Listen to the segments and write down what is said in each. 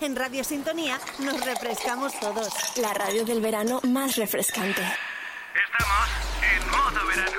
En Radio Sintonía nos refrescamos todos. La radio del verano más refrescante. Estamos en modo verano.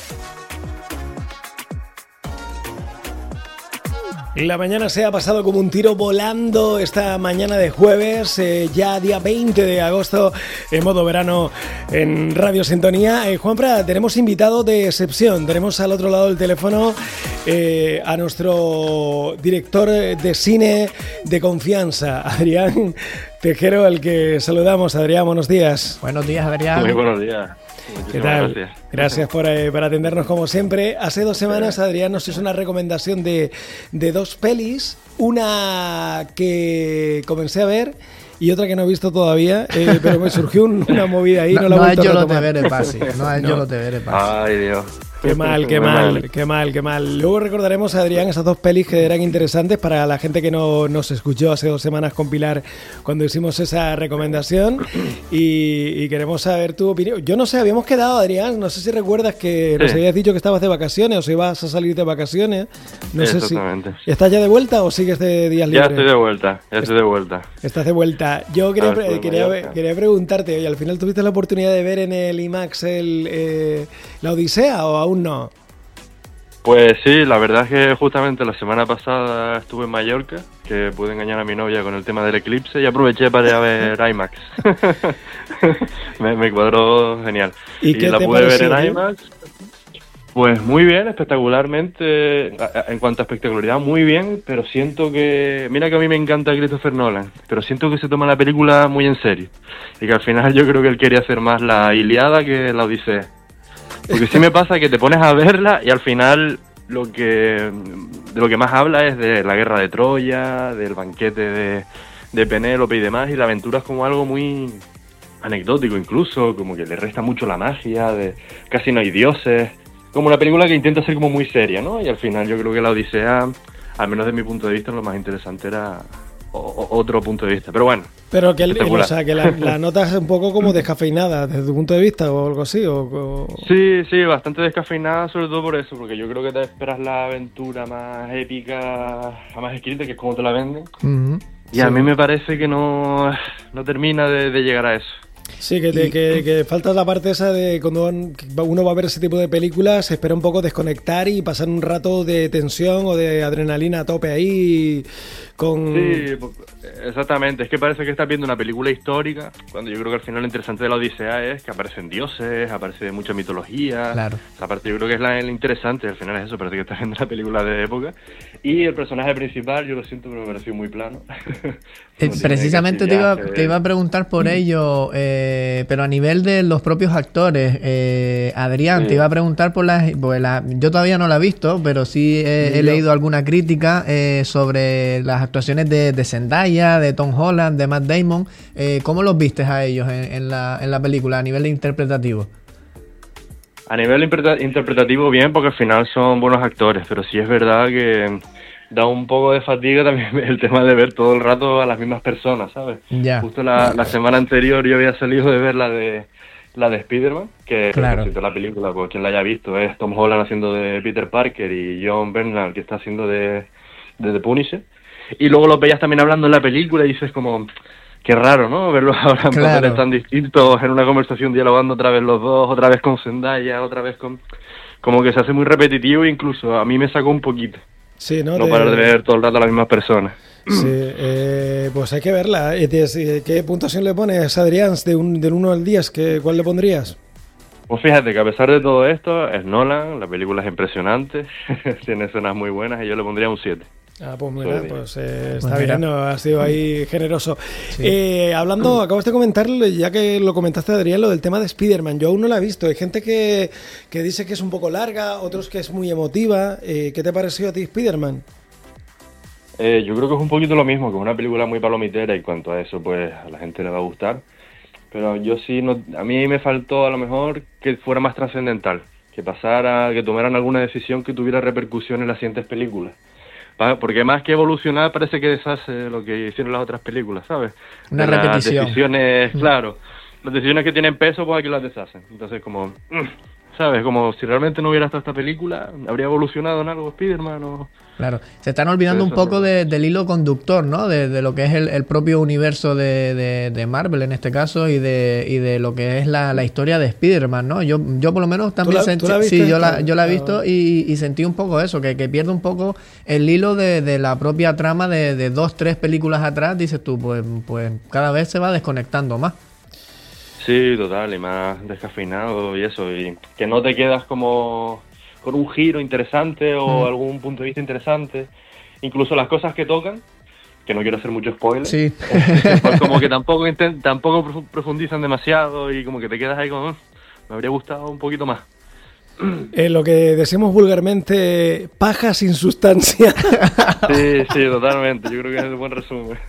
La mañana se ha pasado como un tiro volando esta mañana de jueves, ya día 20 de agosto, en modo verano en Radio Sintonía. Juanfra, tenemos invitado de excepción. Tenemos al otro lado del teléfono a nuestro director de cine de confianza, Adrián Tejero, al que saludamos. Adrián, buenos días. Buenos días, Adrián. Muy buenos días. ¿Qué tal? Gracias por atendernos como siempre. Hace 2 semanas Adrián nos hizo una recomendación de 2 pelis, una que comencé a ver y otra que no he visto todavía, pero me surgió una movida ahí. No la he vuelto a retomar. Yo no te veré pasi. Ay, Dios. Qué mal. Luego recordaremos, Adrián, esas 2 pelis que eran interesantes para la gente que no nos escuchó hace 2 semanas con Pilar cuando hicimos esa recomendación, y queremos saber tu opinión. Yo no sé, habíamos quedado, Adrián, no sé si recuerdas que nos habías dicho que estabas de vacaciones o si ibas a salir de vacaciones. No sé si estás ya de vuelta o sigues de días libres. Ya estoy de vuelta. Estás de vuelta. Yo quería preguntarte, oye, ¿al final tuviste la oportunidad de ver en el IMAX la Odisea o aún no? Pues sí, la verdad es que justamente la semana pasada estuve en Mallorca, que pude engañar a mi novia con el tema del eclipse, y aproveché para ir a ver IMAX. me cuadró genial. ¿Y la pude ver en IMAX. Pues muy bien, espectacularmente. En cuanto a espectacularidad, muy bien, pero siento que... Mira que a mí me encanta Christopher Nolan, pero siento que se toma la película muy en serio. Y que al final yo creo que él quería hacer más la Ilíada que la Odisea. Porque sí me pasa que te pones a verla y al final de lo que más habla es de la guerra de Troya, del banquete de Penélope y demás, y la aventura es como algo muy anecdótico incluso, como que le resta mucho la magia, casi no hay dioses, como una película que intenta ser como muy seria, ¿no? Y al final yo creo que la Odisea, al menos de mi punto de vista, lo más interesante era otro punto de vista, pero bueno. Pero que, que la notas un poco como descafeinada desde tu punto de vista o algo así. Sí, bastante descafeinada, sobre todo por eso, porque yo creo que te esperas la aventura más épica, la más escrita, que es como te la venden. Uh-huh. Y a mí me parece que no termina de llegar a eso. Sí, que falta la parte esa de cuando uno va a ver ese tipo de películas, se espera un poco desconectar y pasar un rato de tensión o de adrenalina a tope ahí con... Sí, exactamente. Es que parece que estás viendo una película histórica, cuando yo creo que al final lo interesante de la Odisea es que aparecen dioses, aparece mucha mitología. Claro. Esa parte yo creo que es lo interesante, al final es eso, parece que estás viendo una película de época. Y el personaje principal, yo lo siento, pero me pareció muy plano. Precisamente te iba a preguntar por ello, pero a nivel de los propios actores, Adrián, sí. Te iba a preguntar yo todavía no la he visto, pero sí he leído alguna crítica sobre las actuaciones de Zendaya, de Tom Holland, de Matt Damon. ¿Cómo los vistes a ellos en la película a nivel interpretativo? A nivel interpretativo bien, porque al final son buenos actores, pero sí es verdad que da un poco de fatiga también el tema de ver todo el rato a las mismas personas, ¿sabes? Ya. Justo la semana anterior yo había salido de ver la de Spider-Man, que claro. La película, pues quien la haya visto, es Tom Holland haciendo de Peter Parker y John Bernthal que está haciendo de The Punisher. Y luego los veías también hablando en la película y dices como... Qué raro, ¿no? Verlos ahora en papeles tan distintos, en una conversación dialogando otra vez los dos, otra vez con Zendaya, otra vez con... Como que se hace muy repetitivo e incluso a mí me sacó un poquito. Sí, ¿no? Parar de ver todo el rato a las mismas personas. Sí, pues hay que verla. ¿Qué puntuación le pones, Adrián, del 1 al 10? ¿Cuál le pondrías? Pues fíjate que a pesar de todo esto, es Nolan, la película es impresionante, tiene escenas muy buenas y yo le pondría un 7. Ah, pues mira, está bien, ¿no? Ha sido ahí generoso. Sí. Acabas de comentar, ya que lo comentaste, Adrián, lo del tema de Spider-Man. Yo aún no la he visto. Hay gente que dice que es un poco larga, otros que es muy emotiva. ¿Qué te pareció a ti Spider-Man? Yo creo que es un poquito lo mismo, que es una película muy palomitera y cuanto a eso, pues a la gente le va a gustar. Pero yo sí, a mí me faltó a lo mejor que fuera más trascendental, que tomaran alguna decisión que tuviera repercusión en las siguientes películas. Porque más que evolucionar parece que deshace lo que hicieron las otras películas, ¿sabes? Una repetición. Las decisiones, claro, las decisiones que tienen peso, pues aquí las deshacen. Entonces como ¿sabes? Como si realmente no hubiera estado esta película, habría evolucionado en algo Spider-Man o... Claro, se están olvidando un poco del hilo conductor, ¿no? De lo que es el propio universo de Marvel en este caso y de lo que es la historia de Spider-Man, ¿no? Yo por lo menos también ¿Tú la viste? sí, yo la he visto y sentí un poco eso, que pierde un poco el hilo de la propia trama de 2-3 películas atrás, dices tú, pues cada vez se va desconectando más. Sí, total, y más descafeinado y eso, y que no te quedas como con un giro interesante o algún punto de vista interesante. Incluso las cosas que tocan, que no quiero hacer mucho spoiler, sí. Pues como que tampoco profundizan demasiado y como que te quedas ahí con... me habría gustado un poquito más. Lo que decimos vulgarmente, paja sin sustancia. Sí, totalmente, yo creo que es el buen resumen.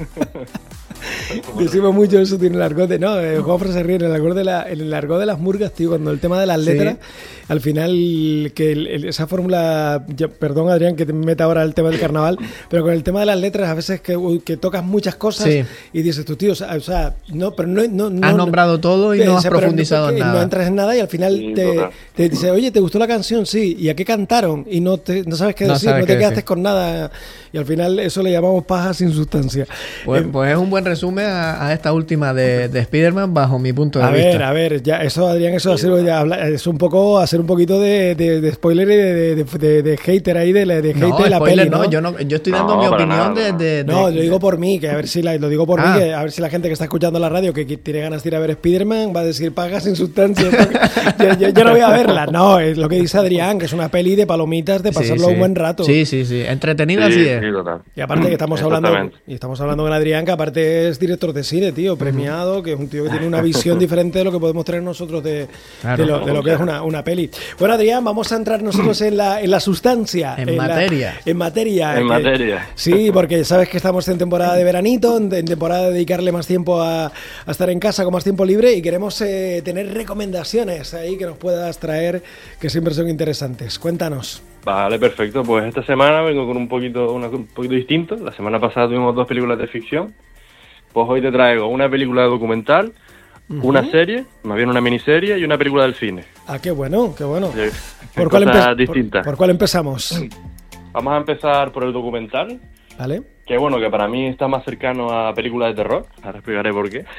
Decimos mucho eso, tiene el argot de... No, Juanfran se ríe en el argot de las murgas, tío, cuando el tema de las letras, al final, que esa fórmula... Perdón, Adrián, que te meta ahora el tema del carnaval, pero con el tema de las letras, a veces que tocas muchas cosas y dices tú, tío, o sea, no, pero no has nombrado todo y no has profundizado en nada. No entras en nada y al final te dice, oye, ¿te gustó la canción? Sí. ¿Y a qué cantaron? Y no sabes qué decir, no te quedaste con nada. Y al final eso le llamamos paja sin sustancia. Pues es un buen resumen a esta última de Spider-Man bajo mi punto de vista. A ver, ya eso, Adrián, eso es un poco hacer un poquito de spoiler y de hater ahí, de hater de la peli, ¿no? Yo estoy dando mi opinión No, lo digo por mí, que a ver si lo digo por mí, que a ver si la gente que está escuchando la radio que tiene ganas de ir a ver Spider-Man va a decir paja sin sustancia. yo no voy a verla, no, es lo que dice Adrián, que es una peli de palomitas, de pasarlo un buen rato. Sí, entretenida así es. Sí, total. Y aparte que estamos hablando con Adrián, que aparte es director de cine, tío, premiado, que es un tío que tiene una visión diferente de lo que podemos tener nosotros de lo que es una peli. Bueno, Adrián, vamos a entrar nosotros en la sustancia. En materia. En materia. Sí, porque sabes que estamos en temporada de veranito, en temporada de dedicarle más tiempo a estar en casa con más tiempo libre y queremos tener recomendaciones ahí que nos puedas traer, que siempre son interesantes. Cuéntanos. Vale, perfecto. Pues esta semana vengo con un poquito distinto. La semana pasada tuvimos 2 películas de ficción. Pues hoy te traigo una película documental, una serie, más bien una miniserie y una película del cine. Ah, qué bueno. Sí, ¿Por cuál empezamos? Vamos a empezar por el documental. Vale. Que bueno, que para mí está más cercano a películas de terror. Ahora explicaré por qué.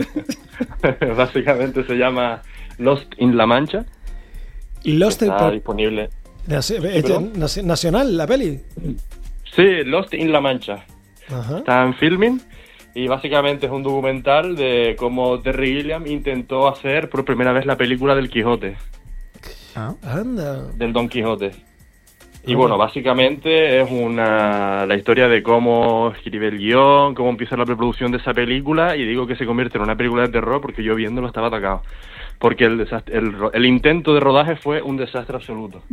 Básicamente se llama Lost in La Mancha. Está disponible. ¿Nacional la peli? Sí, Lost in La Mancha. Ajá. Está en Filmin y básicamente es un documental de cómo Terry Gilliam intentó hacer por primera vez la película del Quijote. Anda. Del Don Quijote. Y bueno, básicamente es la historia de cómo escribe el guión, cómo empieza la preproducción de esa película, y digo que se convierte en una película de terror porque yo viéndolo estaba atacado. Porque el intento de rodaje fue un desastre absoluto.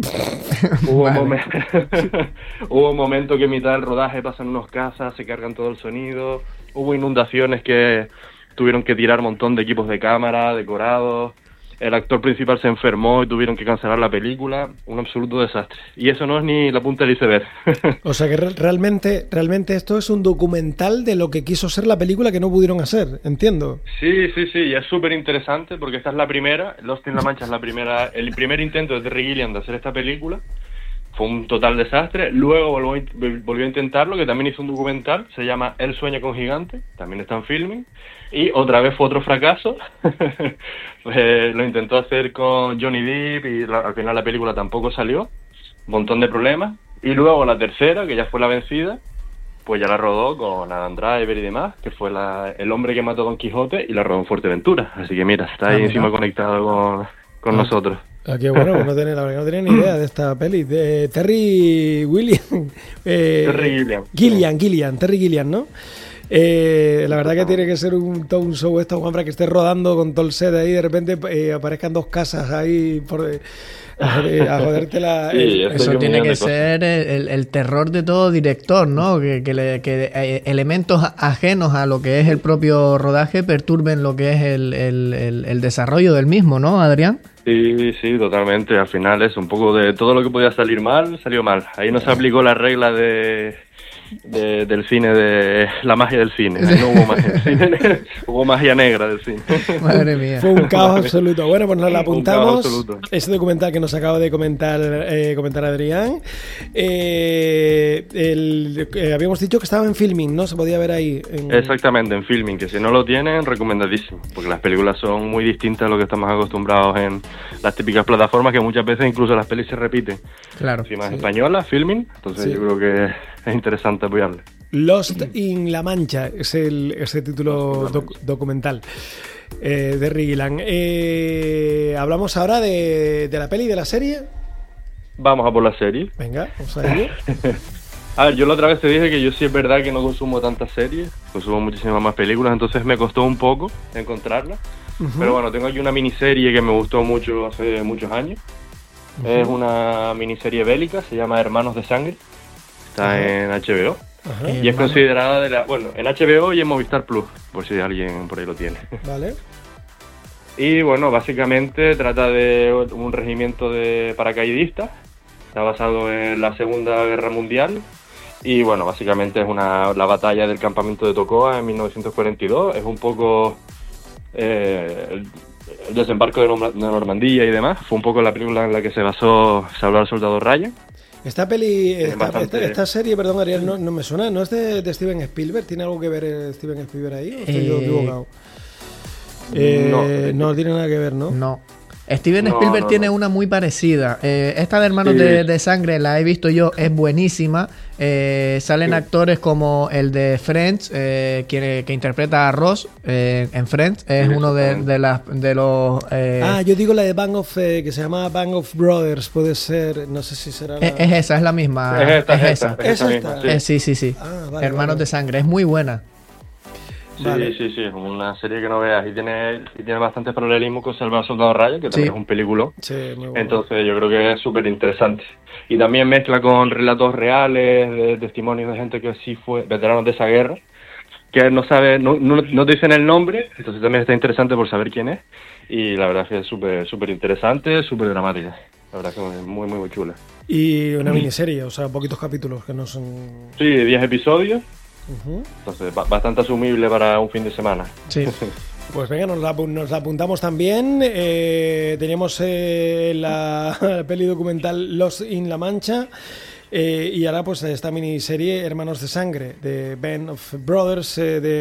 Hubo un momento que en mitad del rodaje pasan unas casas, se cargan todo el sonido, hubo inundaciones que tuvieron que tirar un montón de equipos de cámara, decorados. El actor principal se enfermó y tuvieron que cancelar la película. Un absoluto desastre. Y eso no es ni la punta del iceberg. O sea que realmente esto es un documental de lo que quiso ser la película que no pudieron hacer, entiendo. Sí, y es súper interesante porque esta es la primera, Lost in La Mancha es el primer intento de Terry Gilliam de hacer esta película. Fue un total desastre. Luego volvió a intentarlo, que también hizo un documental, se llama El sueño con gigante, también está en Filming. Y otra vez fue otro fracaso. Pues, lo intentó hacer con Johnny Depp y al final la película tampoco salió. Un montón de problemas. Y luego la tercera, que ya fue la vencida, pues ya la rodó con Adam Driver y demás, que fue el hombre que mató a Don Quijote, y la rodó en Fuerteventura. Así que mira, está ahí encima conectado con nosotros. Qué bueno, la verdad que no tenía ni idea de esta peli. De Terry Gilliam, ¿no? La verdad que tiene que ser todo un show esto, Juanfran, que esté rodando con todo el set ahí, de repente aparezcan 2 casas ahí a joderte la... Sí, eso tiene que ser el terror de todo director, ¿no? Que elementos ajenos a lo que es el propio rodaje perturben lo que es el desarrollo del mismo, ¿no, Adrián? Sí, totalmente. Al final es un poco de todo lo que podía salir mal, salió mal. Ahí no se aplicó la regla de del cine, de la magia del cine. No hubo magia del cine, hubo magia negra del cine. Madre mía. Fue un caos absoluto. Bueno, pues nos la Un caos apuntamos. absoluto. Ese documental que nos acaba de comentar Adrián. Habíamos dicho que estaba en Filming, ¿no? Se podía ver ahí. Exactamente, en Filming, que si no lo tienen, recomendadísimo, porque las películas son muy distintas a lo que estamos acostumbrados en las típicas plataformas, que muchas veces incluso las pelis se repiten. Claro. Encima es española, Filming, entonces Sí. yo creo que es interesante apoyarle. Lost in La Mancha es ese título documental de Rick Gillan. Hablamos ahora de la peli y de la serie. Vamos a por la serie. Venga, vamos a ello. A ver, yo la otra vez te dije que yo sí es verdad que no consumo tantas series, consumo muchísimas más películas, entonces me costó un poco encontrarlas. Pero bueno, tengo aquí una miniserie que me gustó mucho hace muchos años. Es una miniserie bélica, se llama Hermanos de Sangre. Está en HBO. Ajá. Y es considerada en HBO y en Movistar Plus, por si alguien por ahí lo tiene. Vale. Y bueno, básicamente trata de un regimiento de paracaidistas. Está basado en la Segunda Guerra Mundial. Y bueno, básicamente es la batalla del campamento de Tocoa en 1942. Es un poco el desembarco de Normandía y demás. Fue un poco la película en la que se basó Salvar al Soldado Ryan. Esta peli, bastante- esta serie, perdón, Ariel, no me suena, ¿no es de Steven Spielberg? ¿Tiene algo que ver Steven Spielberg ahí? ¿O estoy yo equivocado? No tiene nada que ver, ¿no? No. Steven No, Spielberg no, tiene no. una muy parecida. Esta de Hermanos Sí. de Sangre la he visto yo, es buenísima. Salen Sí. actores como el de Friends, que interpreta a Ross en Friends. Es Sí, uno de los... Yo digo la de que se llama Band of Brothers, puede ser, no sé si será la... es esa, es la misma. Es esta. ¿Es esta? misma, sí. Sí. Ah, vale, Hermanos vale. de Sangre, es muy buena. Sí, Vale. sí, es una serie que no veas y tiene bastante paralelismo con Salvar al Soldado Ryan, que también Sí. es un peliculón. Sí, muy bueno. Entonces yo creo que es súper interesante. Y también mezcla con relatos reales, de testimonios de gente que sí fue veteranos de esa guerra, que no te dicen el nombre, entonces también está interesante por saber quién es. Y la verdad es que es súper interesante, súper dramática. La verdad es que es muy, muy, muy chula. Y una miniserie, o sea, poquitos capítulos que no son... Sí, 10 episodios, Ujú. entonces bastante asumible para un fin de semana. Sí. Pues venga, nos la apuntamos también. Teníamos la peli documental Lost in La Mancha. Y ahora pues esta miniserie Hermanos de Sangre de Band of Brothers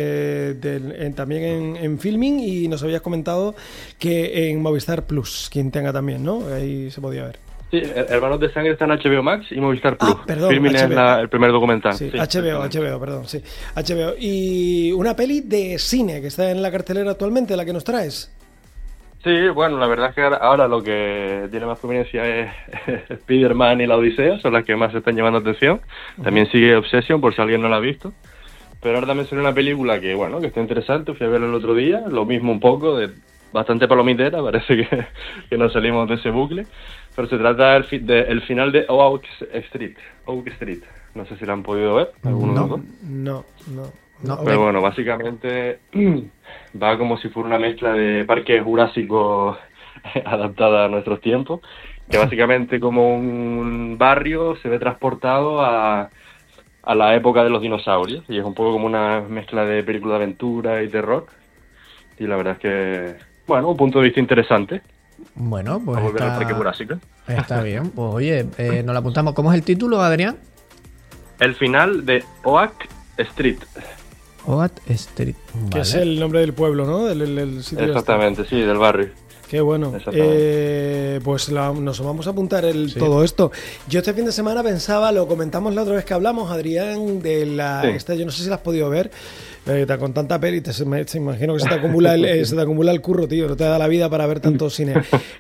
también en Filming, y nos habías comentado que en Movistar Plus, quien tenga también, ¿no? Ahí se podía ver. Sí, Hermanos de Sangre está en HBO Max y Movistar Plus. Perdón, Filming es HBO. el primer documental. Sí, Sí, HBO, perdón, sí. HBO. Y una peli de cine que está en la cartelera actualmente, la que nos traes. Sí, bueno, la verdad es que ahora lo que tiene más prominencia es Spider-Man y la Odisea, son las que más se están llevando atención. También sigue Obsession, por si alguien no la ha visto. Pero ahora también sale una película que está interesante, fui a verla el otro día, lo mismo un poco, bastante palomitera, parece que nos salimos de ese bucle. Pero se trata del final de Oak Street. No sé si la han podido ver, alguno de los dos. No. Pero bueno, básicamente va como si fuera una mezcla de Parque Jurásico adaptada a nuestros tiempos, que básicamente como un barrio se ve transportado a la época de los dinosaurios, y es un poco como una mezcla de película de aventura y terror, y la verdad es que, un punto de vista interesante. Bueno, pues A volver al Parque Jurásico. está bien. Pues oye, nos la apuntamos. ¿Cómo es el título, Adrián? El final de Oak Street. Oak Street. Que Vale. es el nombre del pueblo, ¿no? El sitio Exactamente, sí, del barrio. Qué bueno. Pues nos vamos a apuntar todo esto. Yo este fin de semana pensaba, lo comentamos la otra vez que hablamos, Adrián, de yo no sé si la has podido ver, con tanta peli, te imagino que se te acumula el curro, tío, no te da la vida para ver tanto cine.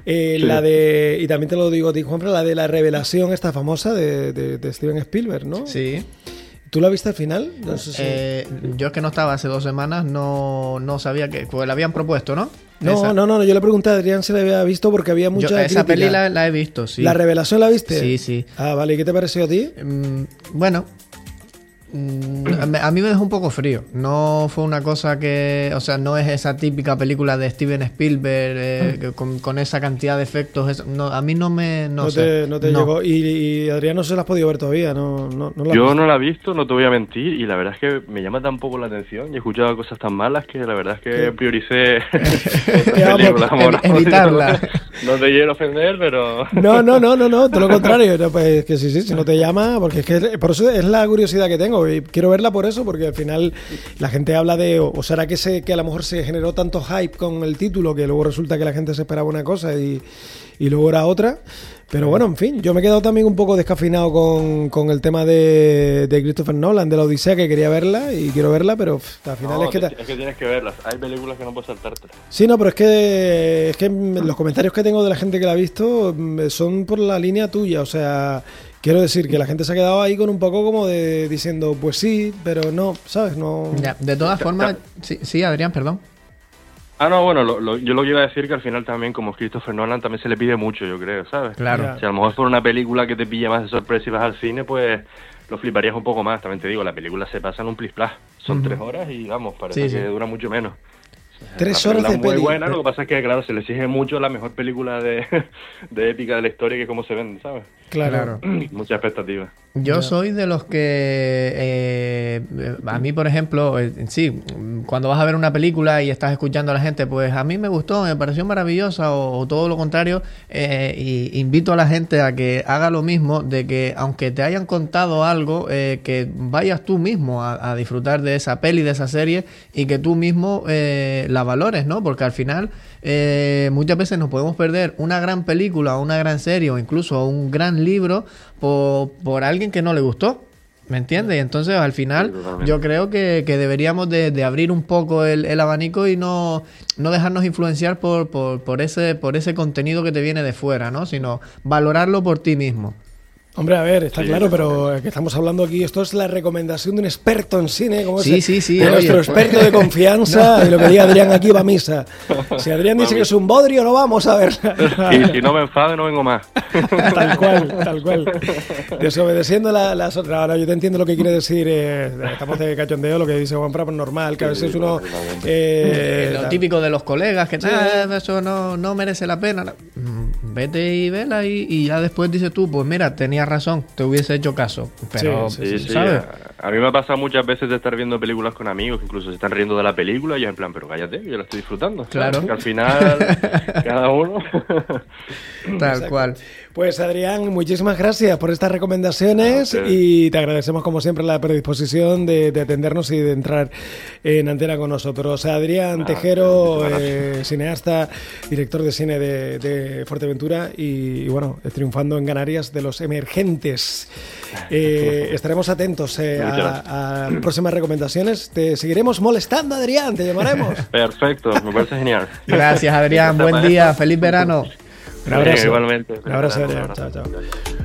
Y también te lo digo a ti, Juanfran, la de La Revelación, esta famosa de Steven Spielberg, ¿no? Sí. ¿Tú la viste al final? No sé si... Yo es que no estaba hace 2 semanas, no sabía que... Pues la habían propuesto, ¿no? No, yo le pregunté a Adrián si la había visto porque había mucha esa crítica. peli la he visto, sí. ¿La Revelación la viste? Sí. Ah, vale, ¿y qué te pareció a ti? Bueno, A mí me dejó un poco frío. No fue una cosa que... O sea, no es esa típica película de Steven Spielberg que con esa cantidad de efectos. No, a mí no me... No te llegó. Y Adrián, no se la has podido ver todavía. Yo no la he visto, no te voy a mentir. Y la verdad es que me llama tan poco la atención. Y he escuchado cosas tan malas que la verdad es que prioricé evitarla. No te quiero ofender, pero... No, todo lo contrario. No, pues que sí, si no te llama, porque es que por eso es la curiosidad que tengo. Y quiero verla por eso, porque al final la gente habla de... O será que a lo mejor se generó tanto hype con el título que luego resulta que la gente se esperaba una cosa y luego era otra. Pero bueno, en fin, yo me he quedado también un poco descafeinado con el tema de Christopher Nolan, de la Odisea, que quería verla y quiero verla, pero al final es que tienes que verlas. Hay películas que no puedes saltarte. Sí, no, pero es que los comentarios que tengo de la gente que la ha visto son por la línea tuya, o sea, quiero decir que la gente se ha quedado ahí con un poco como de diciendo, pues sí, pero no, ¿sabes? No. Ya, de todas formas, sí, Adrián, perdón. No, bueno, yo lo que iba a decir que al final también, como Christopher Nolan, también se le pide mucho, yo creo, ¿sabes? Claro. Si a lo mejor por una película que te pilla más de sorpresa y vas al cine, pues lo fliparías un poco más. También te digo, la película se pasa en un plis-plas. Son 3 horas y vamos, parece que dura mucho menos. 3 horas de película. peli. Muy buena, lo que pasa es que, claro, se le exige mucho la mejor película de épica de la historia, que es como se vende, ¿sabes? Claro. Mucha expectativa. Yo soy de los que a mí, por ejemplo, sí, cuando vas a ver una película y estás escuchando a la gente, pues a mí me gustó, me pareció maravillosa o todo lo contrario, y invito a la gente a que haga lo mismo, de que aunque te hayan contado algo, que vayas tú mismo a disfrutar de esa peli, de esa serie, y que tú mismo la valores, ¿no? Porque al final muchas veces nos podemos perder una gran película o una gran serie o incluso un gran libro por alguien que no le gustó, ¿me entiendes? Y entonces al final yo creo que deberíamos de abrir un poco el abanico y no dejarnos influenciar por ese contenido que te viene de fuera, ¿no? Sino valorarlo por ti mismo. Hombre, a ver, está claro, pero que estamos hablando aquí, esto es la recomendación de un experto en cine, como sí, de nuestro experto de confianza, y lo que diga Adrián aquí va a misa. Si Adrián dice que es un bodrio, no vamos a ver. Y si no me enfado, no vengo más. Tal cual. Desobedeciendo las otras. Ahora yo te entiendo lo que quiere decir, estamos de cachondeo, lo que dice Juanfran, pues normal, que a veces uno... lo típico de los colegas, que eso no merece la pena. Vete y vela y ya después dices tú, pues mira, tenías razón, te hubiese hecho caso. Pero, sí. ¿sabes? A mí me ha pasado muchas veces de estar viendo películas con amigos que incluso se están riendo de la película y yo en plan, pero cállate, yo la estoy disfrutando. Claro. Que al final, cada uno... Tal cual. Pues Adrián, muchísimas gracias por estas recomendaciones y te agradecemos como siempre la predisposición de atendernos y de entrar en antena con nosotros. Adrián Tejero, cineasta, director de cine de Fuerteventura y bueno, triunfando en Canarias de los emergentes. Estaremos atentos a próximas recomendaciones. Te seguiremos molestando, Adrián, te llamaremos. Perfecto, me parece genial. Gracias, Adrián, buen día, feliz verano. Un abrazo. Igualmente. Un abrazo, Adrián. Chao.